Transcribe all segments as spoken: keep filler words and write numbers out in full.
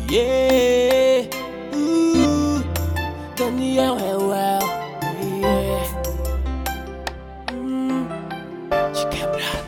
Yeah, uh, Daniel Hewell, yeah. hum, De quebrar.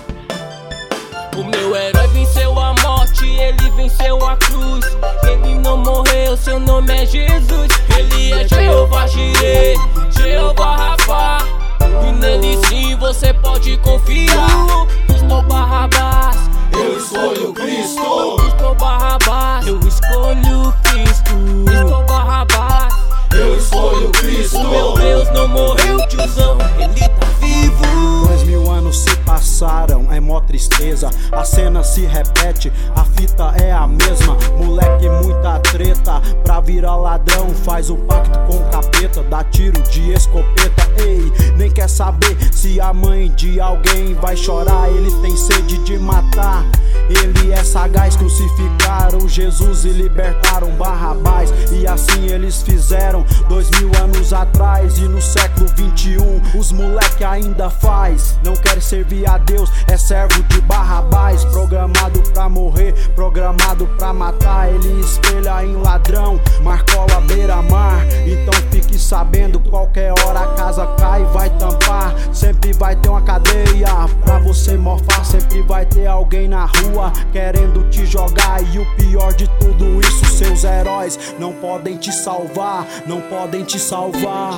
O meu herói venceu a morte, ele venceu a cruz. Ele não morreu, seu nome é Jesus. Ele é Jeová Jireh, Jeová Rafa, e nele sim você pode confiar. Cristo Barrabás, eu escolho Cristo. Cristo Barrabás, eu escolho Cristo. Cristo Barrabás, eu escolho Cristo. O meu Deus não morreu, tiozão, ele tá vivo. Dois mil anos se passaram, é mó tristeza. A cena se repete, a fita é a mesma. Moleque, muita treta, pra virar ladrão faz o pacto com o capeta. Dá tiro de escopeta, ei, nem quer saber se a mãe de alguém vai chorar. Ele tem sede de matar, ele é sagaz. Crucificaram Jesus e libertaram Barrabás, e assim eles fizeram dois mil anos atrás. E no século vinte e um os moleque ainda faz. Não quer servir a Deus, é servo de Barrabás. Programado pra morrer, programado pra matar. Ele espelha em ladrão, Marcola beira-mar. Então fique sabendo, qualquer hora a casa cai e vai tampar. Sempre vai ter uma cadeia pra você morfar. Sempre vai ter alguém na rua querendo te jogar. E o pior de tudo isso, seus heróis não podem te salvar, não podem te salvar.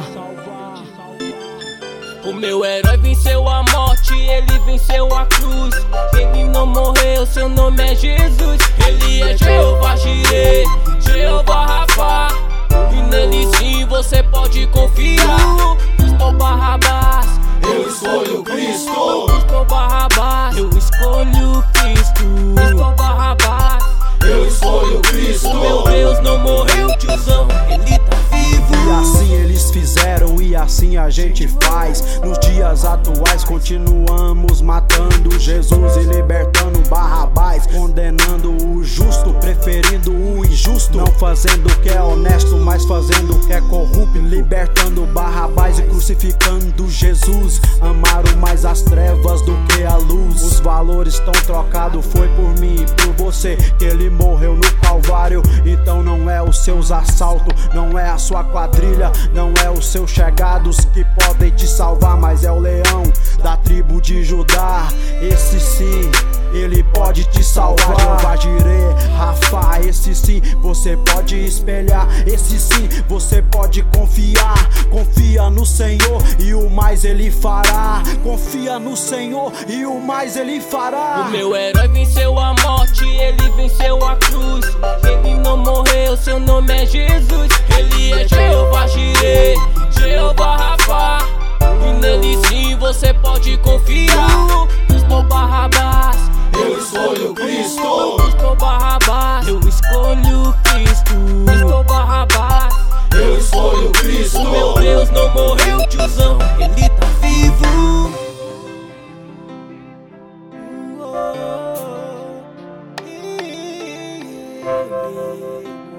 O meu herói venceu a morte, ele venceu a cruz. Ele não morreu, seu nome é Jesus. Ele é Jeová Jireh, Jeová Rafa, e nele sim você pode confiar. Cristo Barrabás, eu escolho Cristo. Cristo Barrabás, eu escolho Cristo. Cristo Barrabás, eu escolho Cristo. O meu Deus não morreu, tiozão, ele tá vivo. E assim eles fizeram e assim a gente faz. Nos dias atuais continuamos matando Jesus e libertando Barrabás, condenando o justo, preferindo o injusto. Não fazendo o que é honesto, mas fazendo o que é corrupto. Libertando Barrabás e crucificando Jesus. Amaram mais as trevas do que a luz. Os valores estão trocados, foi por mim e por você que ele morreu no Calvário. Então não é os seus assaltos, não é a sua quadrilha, não é os seus chegados que podem te salvar, mas é o leão da tribo de Judá. Esse sim, ele pode te salvar. Jeová Jireh, Rafa, esse sim você pode espelhar. Esse sim você pode confiar. Confia no Senhor e o mais ele fará. Confia no Senhor e o mais ele fará. O meu herói venceu a morte, ele venceu a cruz. Ele não morreu, seu nome é Jesus. Ele é Jeová Jireh, Jeová Rafa, e nele sim você pode confiar. Cristo Barrabás, eu escolho Cristo. Cristo Barrabás, eu escolho Cristo. Cristo Barrabás, eu escolho Cristo. O meu Deus não morreu, tiozão, ele tá vivo. Oh, oh, oh.